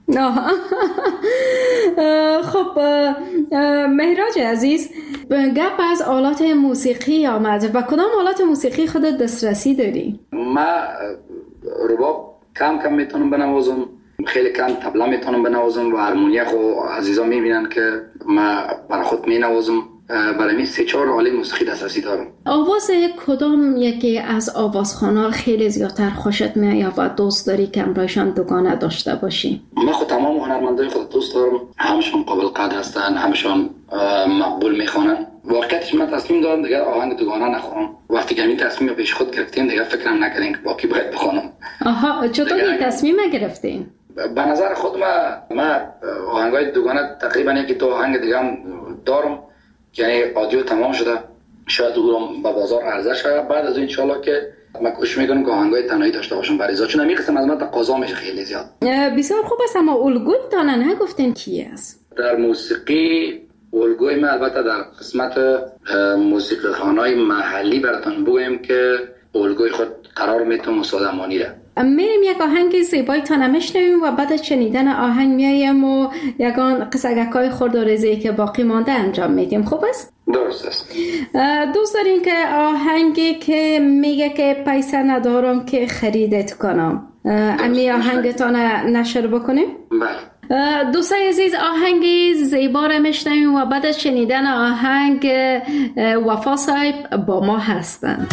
خب مهراج عزیز، گپ از آلات موسیقی آمد و کدام آلات موسیقی خودت دسترسی داری؟ ما رباب کم میتونم بنوازم، خیلی کم طبله میتونم بنوازم و هارمونیه خو عزیزا میبینن که ما برای خود مینوازم. برای می 3-4 آله موسیقی دسترسی دارم. آواز کدام یکی از آوازخوان‌ها خیلی زیادتر خوشت میاد و دوست داری که امرایشان دوگانه داشته باشی؟ من خود تمام هنرمندای خود دوست دارم، همشون قابل قدر هستن، همشون مقبول میخوانن. واقعیتش من تصمیم دارم دیگه آهنگ دوگانه نخونم. وقتی که این تصمیم پیش خود گرفتیم دیگه فکرم نکردیم که باقی باید بخونم. آها، چطور این تصمیم گرفتین؟ به نظر خود من آهنگای دوگانه تقریبا یکی دو آهنگ دیگه هم دارم، یعنی آدیو تمام شده، شاید اونم به بازار عرضه شود. بعد از اون ان شاء الله که من کوشش میکنم که آهنگای تنهایی داشته باشم بریزا، چون همین قسم از من تقاضا میشه خیلی زیاد. بسیار خوب است، اما الگوی تان نگفتین کی است؟ در موسیقی الگوی من البته در قسمت موسیقی خوانای محلی براتون بگویم که الگوی خود قرار میتونم مسلمانی را. میریم یک آهنگ زیبایی تا نمیشنویم و بعد از شنیدن آهنگ میایم و یگان قصگکای خورد و ریزی که باقی مانده انجام میدیم. خوب است؟ درست است. دوست دارین که آهنگی که میگه که پیسه ندارم که خریدت کنم امی آهنگتان نشر بکنیم؟ بله. دوستای عزیز، آهنگی زیبا را میشنویم و بعد از شنیدن آهنگ وفا صاحب با ما هستن.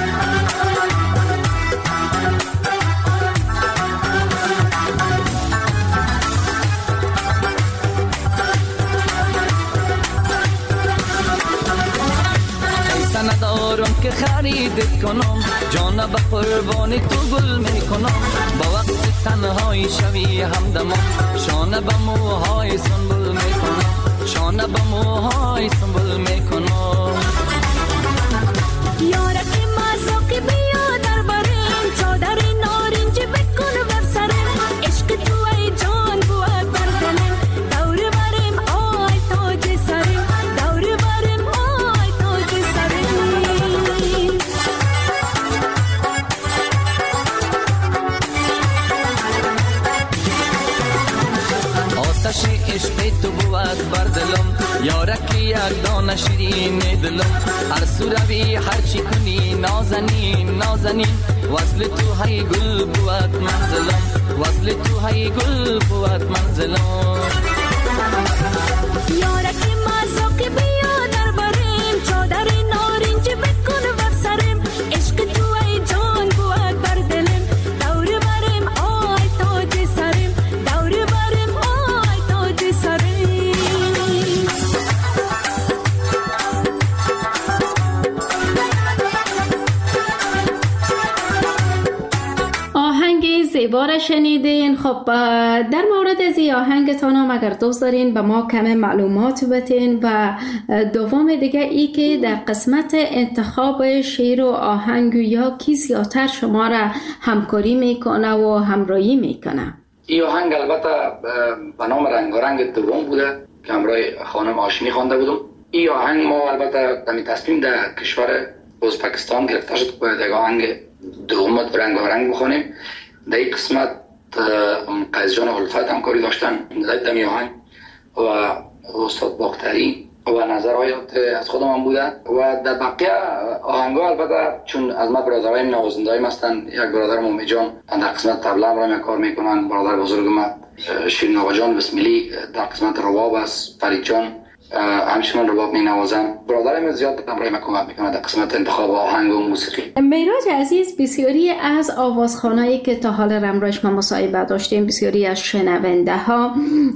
ندارم که خریدت کنم، جان به قربان تو گل میکنم. با وقت تنهایی شوی همدمم، شانه به موهای سنبول میکنم، شانه به موهای سنبول میکنم. یارک مازوکی بیا در بریم، چادر نارنجی بکن بر سرم. عشق تو ای جان بود بر دلم، دور بریم آی تاج سرم، دور بریم آی تاج سرم. آتش عشق تو بود بر دلم، یارکی یک دانه شیرین دلم. هر سو روی هر چی کنی نازنین نازنین، وصل تو های گل بود منزلم، وصل تو های گل بود منزلم. یارک مازوکی بیا در بریم، چادر نارنجی بکن بر سرم. عشق تو ای جان بود بر دلم، دور بریم آی تاج سرم، دور بریم آی تاج سرم. آهنگ زیبا را شنیدین. خب در مورد از این آهنگتان هم اگر دوست دارین به ما کم معلومات بتین و دوم دیگه ای که در قسمت انتخاب شعر و آهنگ یا کی زیادتر شما را همکاری میکنه و همراهی میکنه؟ این آهنگ البته به نام رنگارنگ دوم بوده که همراه خانم هاشمی خوانده بودم. این آهنگ ما البته دمی تصمیم در کشور ازبکستان گرفته شد که باید آهنگ دوم رنگارنگ بخونیم. در این قسمت قیس جان الفت همکاری داشتن در دمی آهنگ و استاد باختری و نظرهایات از خودم هم بوده و در بقیه آهنگا البته چون از ما برادرای نوازنده هستن، یک برادر مومی جان در قسمت طبله هم کار میکنن، برادر بزرگ ما شیرین آقا جان بسمیلی در قسمت رباب است، فرید جان همچنان رباب می نوازم. برادرم زیاد برای من کمک میکنه در قسمت انتخاب آهنگ و موسیقی. معراج عزیز، بسیاری از آوازخوانایی که تا حال رمرش ما مصاحبه داشتیم، بسیاری از شنونده ها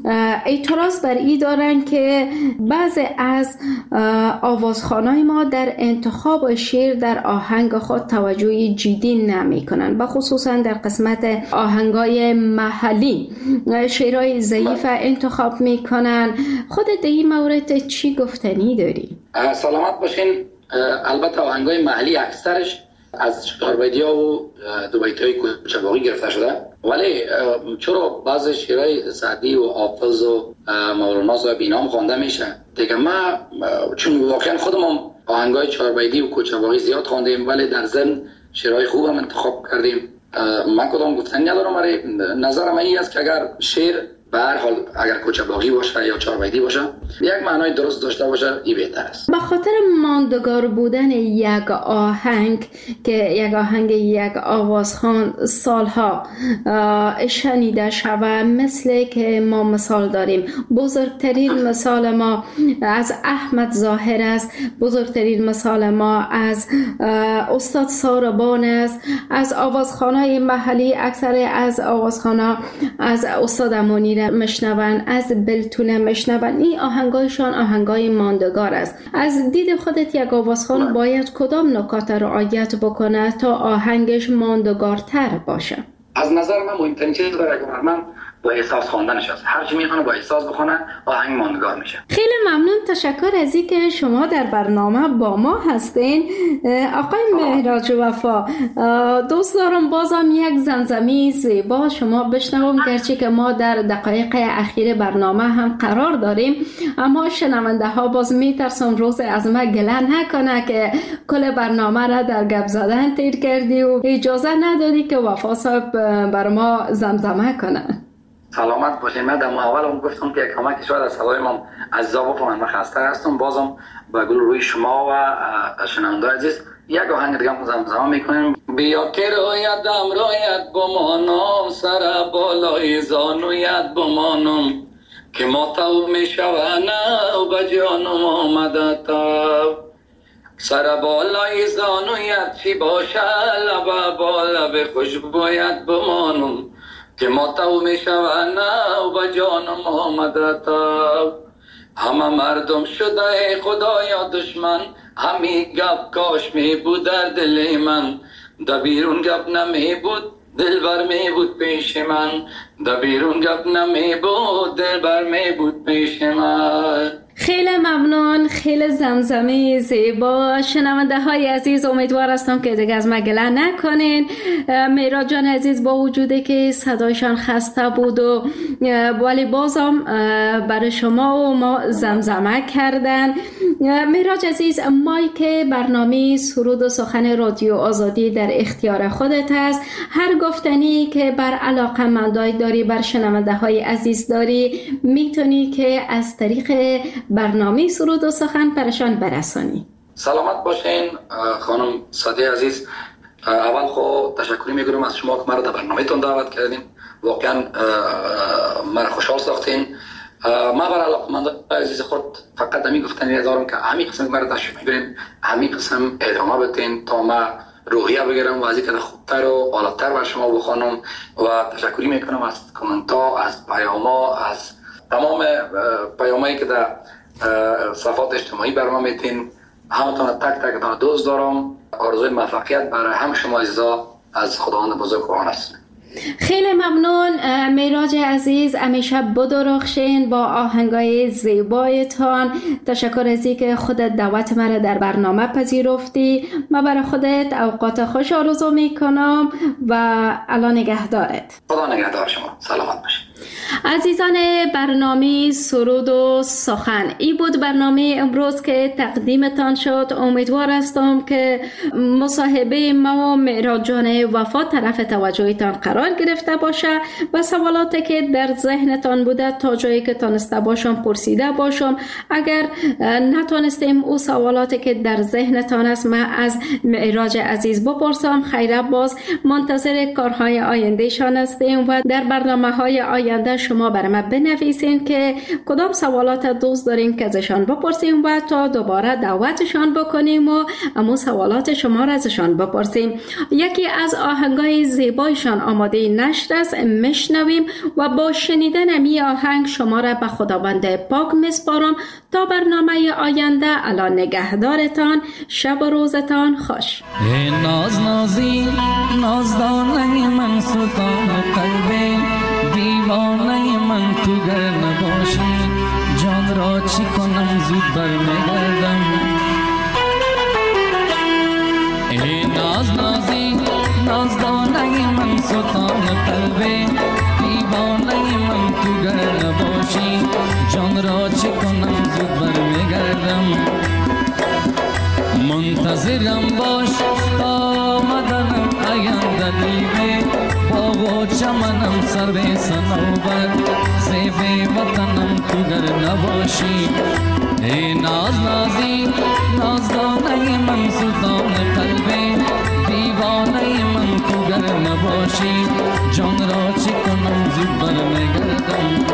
اعتراض بر این دارن که بعضی از آوازخوانای ما در انتخاب شعر در آهنگ خود توجه جدی نمی کنن، و خصوصا در قسمت آهنگای محلی شعرهای ضعیف انتخاب می کنن. خودت در این مورد چی گفتنی داری؟ سلامت باشین. البته آهنگای محلی اکثرش از چاربیدیا و دوبیتای کوچه‌باغی گرفته شده، ولی چرا بعضی شعرهای سعدی و حافظ و مولانا صاحب اینا هم خوانده میشه دیگه. ما چون واقعا خودمون آهنگای چاربیدی و کوچه‌باغی زیاد خواندیم، ولی در ضمن شعرهای خوب هم انتخاب کردیم. من کدام گفتنی ندارم، ولی نظرم این است که اگر شعر به هر حال اگر کوچه‌باغی باشه یا چاربیدی باشه یک معنای درست داشته باشه، این بهتر است. به خاطر ماندگار بودن یک آهنگ که یک آهنگ یک آوازخوان سالها شنیده شود، مثل که ما مثال داریم، بزرگترین مثال ما از احمد ظاهر است، بزرگترین مثال ما از استاد ساربان است، از آوازخوانای محلی اکثر از آوازخوانا از استاد امانی مشنون، از بلتونه مشنون. این آهنگایشان آهنگای ماندگار است. از دید خودت یک آوازخوان باید کدام نکات رعایت بکنه تا آهنگش ماندگارتر باشه؟ از نظر من مهمترین چیز برای هنرمند با احساس خواندنش است. هر چی میخونه با احساس بخونه، آهنگ ماندگار میشه. خیلی ممنون، تشکر از اینکه شما در برنامه با ما هستین. آقای مهراج وفا، دوست دارم بازم یک زمزمه زیبا شما بشنوم، گرچه که ما در دقایق اخیر برنامه هم قرار داریم، اما شنونده ها باز میترسم روز از ما گله نکنه که کل برنامه را در گپ زدن تیر کردی و اجازه ندادی که وفا صاحب بر ما زمزمه کنه. سلامت باشین. من در اول هم گفتم که کمک شاید از صدای من عزیزا بفهمن من خسته هستم. بازم با گل روی شما و شنونده عزیز یک آهنگ دیگه هم زمزمه میکنیم. بیا که رویت بمانم، سر بالای زانویت بمانم، که ما تو میشونه و به جانم آمده تو. سر بالای زانویت چی باشه، لب با لب خوشبویت بمانم، که ما تو میشونه و به جانم آمده تا. همه مردم شده خدایا دشمن، همی گپ کاش می بود در دل من، در بیرون گپ نمی بود دلبر می بود پیش من، در بیرون گپ نمی بود دلبر می بود پیش من. خیلی ممنون، خیلی زمزمه زیبا. شنونده های عزیز، امیدوار هستم که دیگه از ما گله نکنین. معراج جان عزیز با وجودی که صدایشان خسته بود و ولی بازم برای شما و ما زمزمه کردن. معراج عزیز، مایک برنامه سرود و سخن رادیو آزادی در اختیار خودت است. هر گفتنی که بر علاقه‌مندای داری، بر شنونده های عزیز داری، میتونی که از طریق برنامه سرود و سخن پرشان برسانی. سلامت باشین خانم سعدی عزیز. اول خود تشکری میگم از شما که مرا در برنامه تون دعوت کردین. واقعا مرا خوشحال ساختین. ما برای علاقمندان عزیز خود فقط همین گفتنی دارم که همین قسم مرا تشریف میبرین، همین قسم ادامه بدین تا ما روحیه بگیرم و از اینکه خوبتر و عالی‌تر بر شما بخوانم. و تشکری میکنم از کامنت‌ها، از پیام‌ها، از تمام پیامایی که در صفحات اجتماعی برام میتین. همتون تک تک دوست دارم. آرزوی موفقیت برای هم شما عزیزا از خداوند بزرگ قرآن است. خیلی ممنون معراج عزیز، همیشه بدرخشین با آهنگای زیبایتان. تشکر از اینکه خودت دعوت مرا در برنامه پذیرفتی. من برای خودت اوقات خوش آرزو میکنم و الان نگهدارت. خدا نگهدار شما. سلامت باشید. عزیزان برنامه سرود و سخن، این بود برنامه امروز که تقدیمتان شد. امیدوار هستم که مصاحبه ما و معراج جان وفا طرف توجهتان قرار گرفته باشه و سوالاتی که در ذهنتان بوده تا جایی که تانسته باشم پرسیده باشم. اگر نتونستیم او سوالاتی که در ذهنتان است من از معراج عزیز بپرسم، خیره باز منتظر کارهای آینده شان هستیم و در برنامه های آینده شما برای ما بنویسین که کدام سوالات دوست دارین که ازشان بپرسیم و تا دوباره دعوتشان بکنیم و امو سوالات شما را ازشان بپرسیم. یکی از آهنگای زیبایشان آماده نشر است، میشنویم و با شنیدن امی آهنگ شما را به خداوند پاک میسپارم تا برنامه آینده. الان نگهدارتان، شب و روزتان خوش. ای ناز نازی نازدانه من سلطان قلبی، دیوانه من تو گر نباشی جان را چی کنم زود برمیگردم. ای ناز نازی نازدانه من سلطان قلبی، دیوانه من تو گر نباشی جان را چی کنم زود برمیگردم. منتظرم باش تا آمدنم آینده دیوه، باغ و چمنم سر صنوبر، زیب وطنم تو گر نباشی. ای ناز نازی نازدانه من سلطان قلبی، دیوانه من تو گر نباشی جان را چی کنم زود برمیگردم.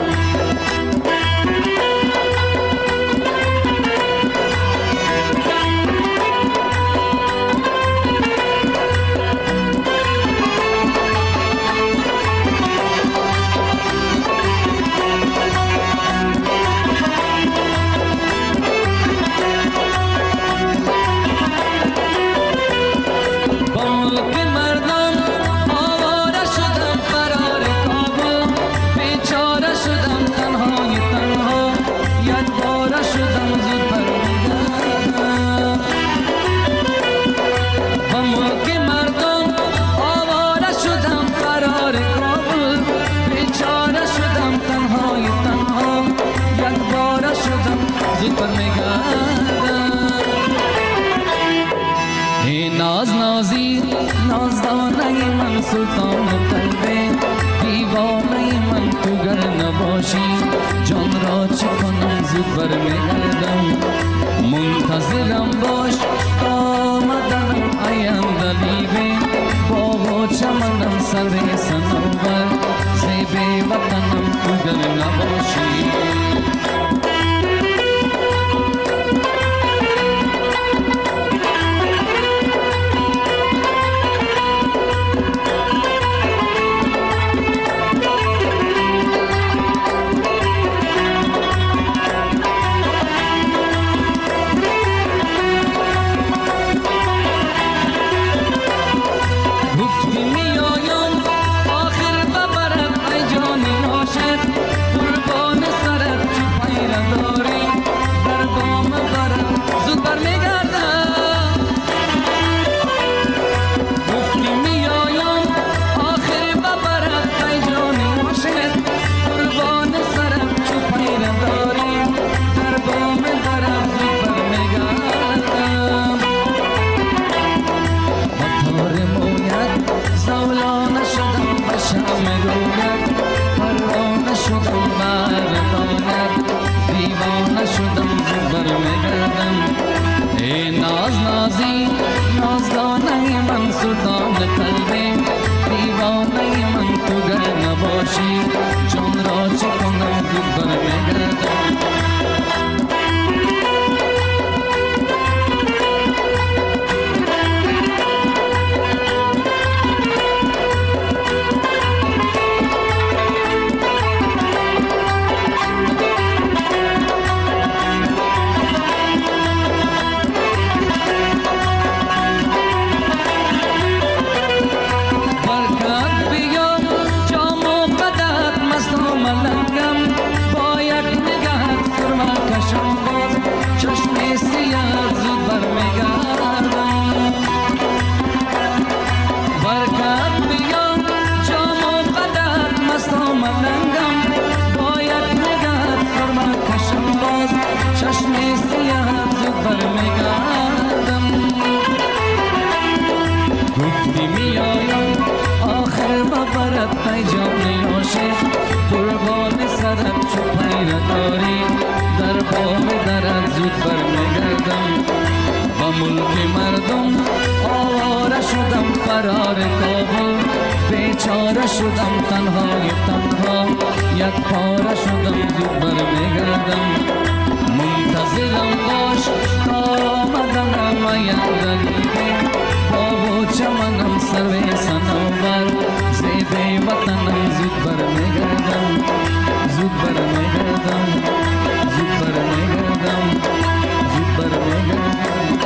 ناز نازی نازدانه من سلطان قلبی، دیوانه من تو گر نباشی جان را چه کنم زود برمیگردم. منتظرم باش تا آمدنم آینده دیوی، باغ و چمنم سر صنوبر، زیب وطنم تو گر نباشی. فرار کابل بیچاره شدم تنهای تنها یک پاره شدم زود بر میگردم منتظرم باش تا آمدنم آیندگی باغ و چمنم سروی صنوبر زیبه وطنم زود بر میگردم زود بر میگردم زود بر میگردم زود بر میگردم.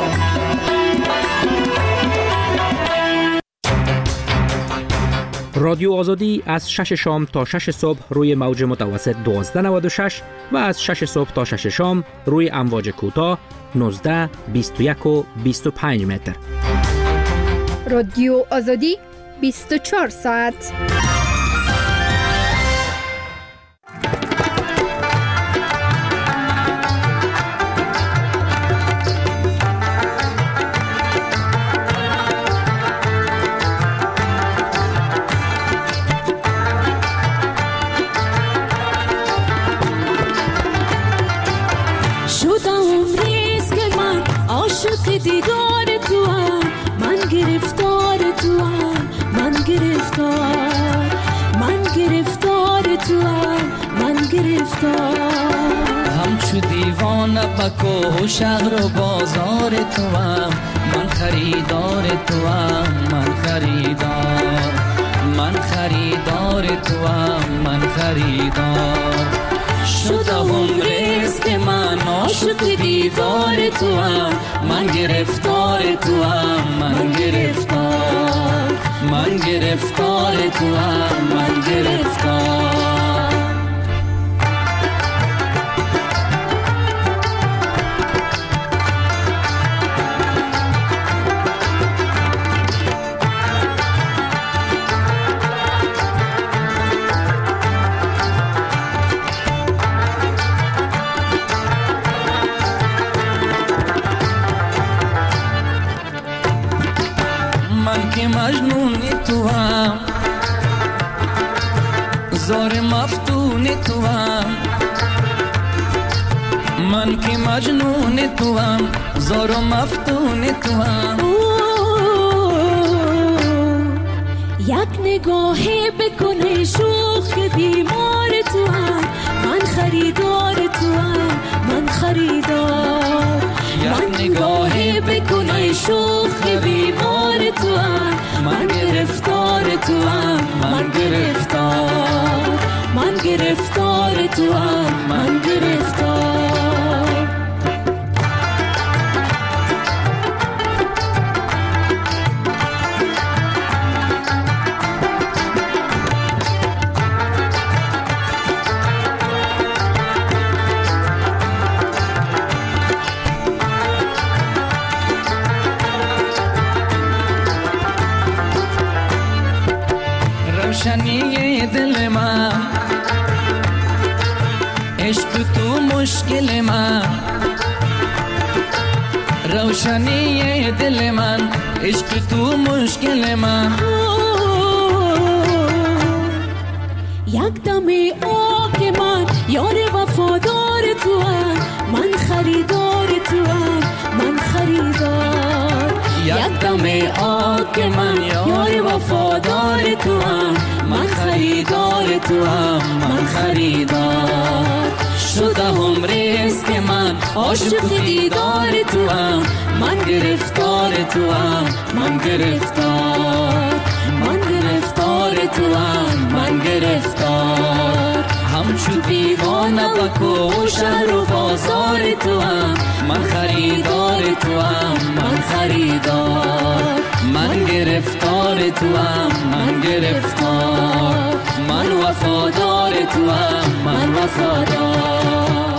رادیو آزادی از 6 شام تا 6 صبح روی موج متوسط 1296 و از 6 صبح تا 6 شام روی امواج کوتاه 19، 21 و 25 متر. رادیو آزادی 24 ساعت. دیدار تو هم من گرفتار تو هم من گرفتار من گرفتار تو هم من گرفتار همچو دیوانه بکو شهر و بازار تو هم من خریدار تو هم من خریدار من خریدار تو هم من خریدار شدم رزق من عاشق دیدار تو هم من گرفتار تو هم من گرفتار من گرفتار تو هم من گرفتار. مجنون تو هم زار مفتون تو هم من که مجنون تو هم زار و مفتون تو هم یک نگاهی بکنه شوخ بیمار تو هم من خریدار تو هم من خریدار یک نگاهی بکنه شوخ بیمار تو هم من گرفتار تو هم من گرفتار من گرفتار تو هم من گرفتار. روشنی دل من عشق تو مشکل من روشنی دل من عشق تو مشکل من یک دم آک من یار وفادار تو هم من خریدار تو هم من خریدار یک دم آک من یار وفادار تو هم من خریدار تو هم من خریدار شدم رزق من عاشق دیدار تو هم من گرفتار تو هم من گرفتار من گرفتار تو هم من گرفتار همچو دیوانه بکو شهر و بازار تو هم من خریدار تو هم من خریدار من گرفتار تو هم من گرفتار من وفادار تو هم من وفادار.